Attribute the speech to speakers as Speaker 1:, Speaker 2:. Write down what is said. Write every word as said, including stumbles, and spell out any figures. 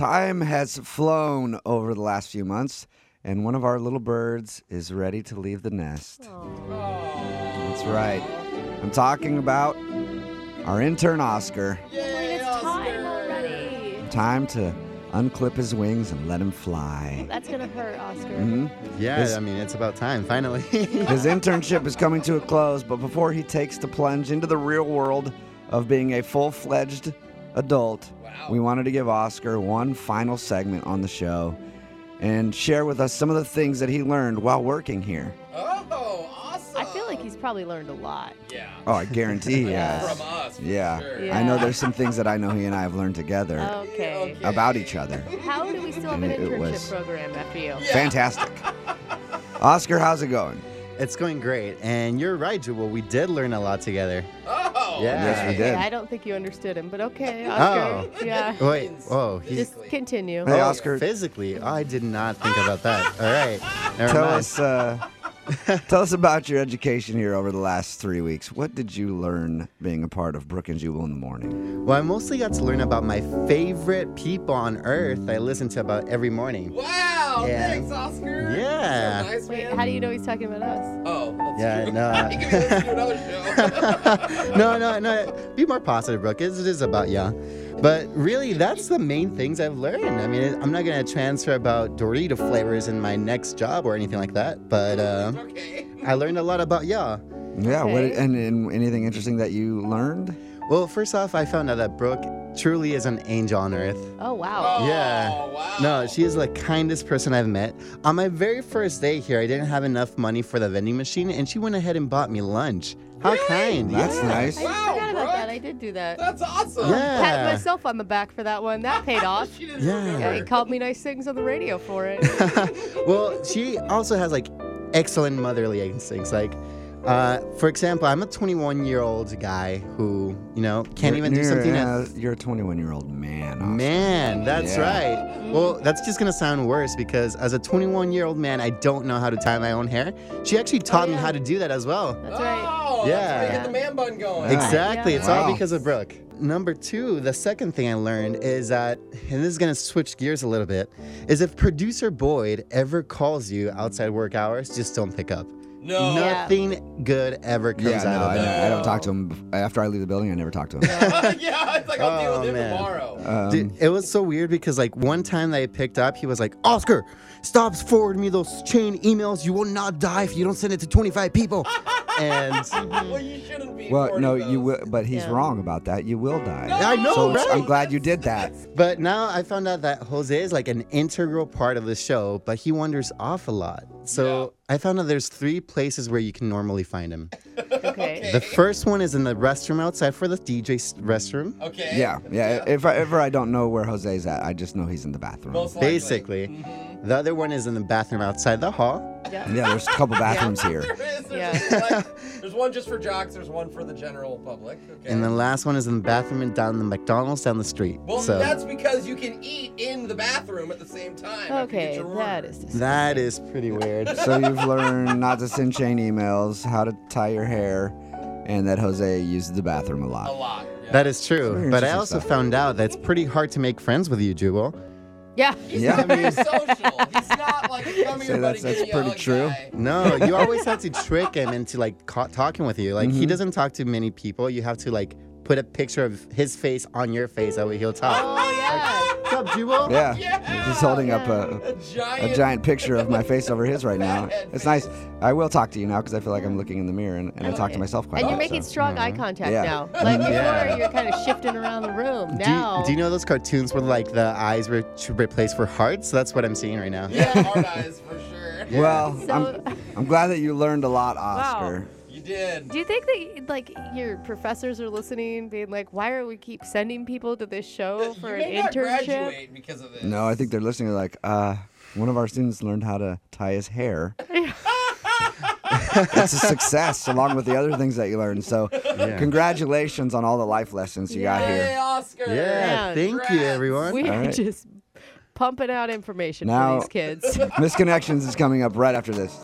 Speaker 1: Time has flown over the last few months, and one of our little birds is ready to leave the nest. That's right. I'm talking about our intern, Oscar.
Speaker 2: Yay,
Speaker 3: It's time already.
Speaker 1: Time to unclip his wings and let him fly.
Speaker 3: That's going to hurt, Oscar.
Speaker 1: hmm
Speaker 2: Yeah,
Speaker 1: His-
Speaker 2: I mean, it's about time, finally.
Speaker 1: His internship is coming to a close, but before he takes the plunge into the real world of being a full-fledged adult, we wanted to give Oscar one final segment on the show and share with us some of the things that he learned while working here.
Speaker 4: Oh, awesome.
Speaker 3: I feel like he's probably learned a lot.
Speaker 4: Yeah.
Speaker 1: Oh, I guarantee he
Speaker 3: Yeah.
Speaker 1: has.
Speaker 4: From us, for
Speaker 1: Yeah.
Speaker 4: sure.
Speaker 3: Yeah.
Speaker 1: I know there's some things that I know he and I have learned together
Speaker 3: Okay.
Speaker 4: Okay.
Speaker 1: about each other.
Speaker 3: How do we still have
Speaker 1: And
Speaker 3: an
Speaker 1: it
Speaker 3: internship
Speaker 1: was-
Speaker 3: program after you?
Speaker 4: Yeah.
Speaker 1: Fantastic. Oscar, how's it going?
Speaker 2: It's going great. And you're right, Jubal. We did learn a lot together.
Speaker 4: Oh.
Speaker 2: Yeah.
Speaker 1: Yes, we
Speaker 3: Okay,
Speaker 1: did.
Speaker 3: I don't think you understood him, but okay, Oscar.
Speaker 2: Oh.
Speaker 3: Yeah.
Speaker 2: Wait, oh, he's...
Speaker 3: Just continue.
Speaker 1: Hey,
Speaker 2: oh,
Speaker 1: Oscar.
Speaker 2: Physically, oh, I did not think about that. All right. Never
Speaker 1: Tell
Speaker 2: mind.
Speaker 1: us, uh, tell us about your education here over the last three weeks. What did you learn being a part of Brooke and Jubal in the morning?
Speaker 2: Well, I mostly got to learn about my favorite people on earth I listen to about every morning.
Speaker 4: Wow.
Speaker 2: Yeah.
Speaker 4: Thanks, Oscar.
Speaker 2: Yeah.
Speaker 4: So nice,
Speaker 3: Wait,
Speaker 4: man.
Speaker 3: how do you know he's talking about us?
Speaker 4: Oh, that's
Speaker 2: Yeah,
Speaker 4: true.
Speaker 2: no.
Speaker 4: You can listen to another show.
Speaker 2: no, no, no. Be more positive, Brooke. It is about ya. But really, that's the main things I've learned. I mean, I'm not going to transfer about Dorito flavors in my next job or anything like that. But uh,
Speaker 4: Okay.
Speaker 2: I learned a lot about ya.
Speaker 1: Yeah, what,
Speaker 3: Okay.
Speaker 1: and, and anything interesting that you learned?
Speaker 2: Well, first off, I found out that Brooke truly is an angel on earth.
Speaker 3: Oh, wow.
Speaker 4: Oh,
Speaker 2: Yeah.
Speaker 4: wow.
Speaker 2: No, she is the kindest person I've met. On my very first day here, I didn't have enough money for the vending machine, and she went ahead and bought me lunch. How
Speaker 4: Really?
Speaker 2: kind.
Speaker 1: That's
Speaker 2: yeah.
Speaker 1: nice.
Speaker 3: I
Speaker 4: Wow,
Speaker 3: forgot about
Speaker 4: Brooke.
Speaker 3: that. I did do that.
Speaker 4: That's awesome.
Speaker 2: Yeah.
Speaker 3: Patted myself on the back for that one. That paid off.
Speaker 4: She didn't
Speaker 2: Yeah.
Speaker 3: Yeah, he
Speaker 4: remember.
Speaker 3: called me nice things on the radio for it.
Speaker 2: Well, she also has like excellent motherly instincts. Like, uh, for example, I'm a twenty-one-year-old guy who, you know, can't
Speaker 1: You're-
Speaker 2: even do
Speaker 1: you're,
Speaker 2: something
Speaker 1: uh,
Speaker 2: that.
Speaker 1: You're a twenty-one-year-old man. Oscar.
Speaker 2: Man, that's
Speaker 1: Yeah.
Speaker 2: right. Well, that's just gonna sound worse because as a twenty-one-year-old man, I don't know how to tie my own hair. She actually taught me
Speaker 3: yeah.
Speaker 2: how to do that as well.
Speaker 3: That's right.
Speaker 4: Oh,
Speaker 2: Yeah.
Speaker 4: That's where you get the man bun going.
Speaker 1: Yeah.
Speaker 2: Exactly.
Speaker 3: Yeah.
Speaker 2: It's
Speaker 1: Wow.
Speaker 2: all because of Brooke. Number two, the second thing I learned is that, and this is going to switch gears a little bit, is if producer Boyd ever calls you outside work hours, just don't pick up.
Speaker 4: No.
Speaker 3: Yeah.
Speaker 2: Nothing good ever comes
Speaker 1: Yeah, no,
Speaker 2: out
Speaker 1: I
Speaker 2: of
Speaker 1: don't,
Speaker 2: that.
Speaker 1: I don't talk to him. bef- After I leave the building, I never talk to him.
Speaker 4: yeah, it's like I'll deal
Speaker 2: Oh,
Speaker 4: with him
Speaker 2: man.
Speaker 4: tomorrow.
Speaker 1: Um,
Speaker 2: Dude, it was so weird because like one time that I picked up, he was like, Oscar, stop forwarding me those chain emails. You will not die if you don't send it to twenty-five people. And
Speaker 4: well, you shouldn't be.
Speaker 1: well, no,
Speaker 4: recording
Speaker 1: you
Speaker 4: those.
Speaker 1: will, but he's
Speaker 3: Yeah.
Speaker 1: wrong about that. You will die.
Speaker 2: I know,
Speaker 1: so
Speaker 2: right?
Speaker 1: I'm glad you did that.
Speaker 2: But now I found out that Jose is like an integral part of the show, but he wanders off a lot. So I found out there's three places where you can normally find him.
Speaker 3: Okay.
Speaker 2: The first one is in the restroom outside for the D J restroom.
Speaker 4: Okay.
Speaker 1: Yeah, yeah. If I, ever I don't know where Jose's at, I just know he's in the bathroom.
Speaker 4: Most likely.
Speaker 2: Basically.
Speaker 4: Mhm.
Speaker 2: The other one is in the bathroom outside the hall.
Speaker 3: Yeah.
Speaker 1: Yeah, there's a couple bathrooms here.
Speaker 4: There is. There's,
Speaker 3: Yeah.
Speaker 4: a select- there's one just for jocks. There's one for the general public. Okay.
Speaker 2: And the last one is in the bathroom and down the McDonald's down the street.
Speaker 4: well,
Speaker 2: so
Speaker 4: that's because you can eat in the bathroom at the same time. after you
Speaker 3: Okay,
Speaker 4: get your
Speaker 3: that
Speaker 4: order.
Speaker 3: is disgusting.
Speaker 2: that is pretty weird.
Speaker 1: So you've learned not to send chain emails, how to tie your hair, and that Jose uses the bathroom a
Speaker 4: a
Speaker 1: lot.
Speaker 4: lot. Yeah.
Speaker 2: That is true.
Speaker 1: Very
Speaker 2: But I
Speaker 1: interesting
Speaker 2: also
Speaker 1: stuff.
Speaker 2: found out that it's pretty hard to make friends with you, Jubal.
Speaker 3: Yeah.
Speaker 4: He's
Speaker 1: Yeah.
Speaker 4: not very social. He's not like a come
Speaker 1: Say
Speaker 4: here, buddy,
Speaker 1: that's- that's
Speaker 4: give me a
Speaker 1: pretty
Speaker 4: hug
Speaker 1: true.
Speaker 4: guy.
Speaker 2: No, you always have to trick him into like ca- talking with you. Like he
Speaker 1: Mhm.
Speaker 2: doesn't talk to many people. You have to like put a picture of his face on your face. That way he'll talk.
Speaker 3: Oh, yeah.
Speaker 2: What's up, Jubal?
Speaker 1: Yeah,
Speaker 4: Yeah.
Speaker 1: he's holding up a,
Speaker 4: A giant.
Speaker 1: a giant picture of my face over his right now. It's nice. I will talk to you now because I feel like I'm looking in the mirror and, and I talk to myself quite
Speaker 3: And
Speaker 1: a
Speaker 3: you're
Speaker 1: lot.
Speaker 3: making
Speaker 1: so.
Speaker 3: strong eye contact
Speaker 1: Yeah.
Speaker 3: now. Like before,
Speaker 2: Yeah.
Speaker 3: you're kind of shifting around the room.
Speaker 2: Do
Speaker 3: Now.
Speaker 2: you, do you know those cartoons where like the eyes were to replace for hearts? That's what I'm seeing right now.
Speaker 4: Yeah, hard eyes for sure.
Speaker 1: Well,
Speaker 3: So-
Speaker 1: I'm, I'm glad that you learned a lot, Oscar.
Speaker 4: You did.
Speaker 3: Do you think that like your professors are listening, being like, "Why are we keep sending people to this show for
Speaker 4: you
Speaker 3: an
Speaker 4: may not
Speaker 3: internship?"
Speaker 4: graduate because of this.
Speaker 1: No, I think they're listening. They're like, uh, one of our students learned how to tie his hair. It's a success, along with the other things that you learned. So,
Speaker 2: Yeah.
Speaker 1: congratulations on all the life lessons you got
Speaker 4: Yay,
Speaker 1: here.
Speaker 4: Oscar.
Speaker 2: Yeah,
Speaker 3: Yeah,
Speaker 2: thank you,
Speaker 4: congrats.
Speaker 2: everyone.
Speaker 3: We
Speaker 1: All
Speaker 3: are
Speaker 1: right.
Speaker 3: just pumping out information
Speaker 1: Now-
Speaker 3: for these kids.
Speaker 1: Misconnections is coming up right after this.